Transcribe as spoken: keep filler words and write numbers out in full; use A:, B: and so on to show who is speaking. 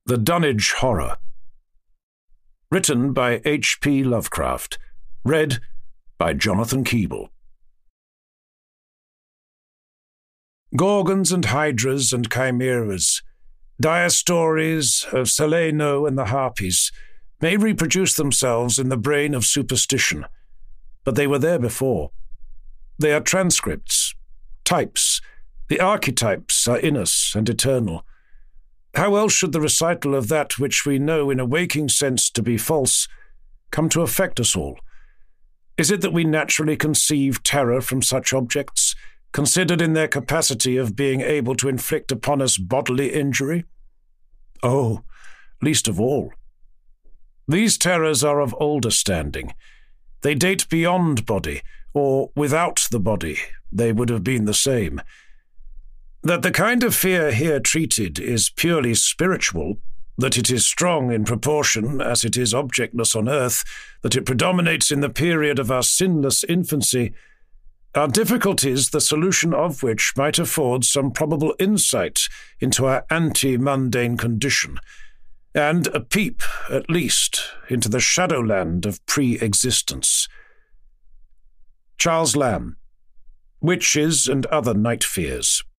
A: The Dunwich Horror. Written by H P Lovecraft. Read by Jonathan Keeble. Gorgons and hydras and chimeras, dire stories of Celaeno and the Harpies, may reproduce themselves in the brain of superstition, but they were there before. They are transcripts, types. The archetypes are in us and eternal. How else should the recital of that which we know in a waking sense to be false come to affect us all? Is it that we naturally conceive terror from such objects, considered in their capacity of being able to inflict upon us bodily injury? Oh, least of all. These terrors are of older standing. They date beyond body, or without the body, they would have been the same. That the kind of fear here treated is purely spiritual, that it is strong in proportion as it is objectless on earth, that it predominates in the period of our sinless infancy, are difficulties the solution of which might afford some probable insight into our ante-mundane condition, and a peep, at least, into the shadowland of pre-existence. Charles Lamb, Witches and Other Night Fears.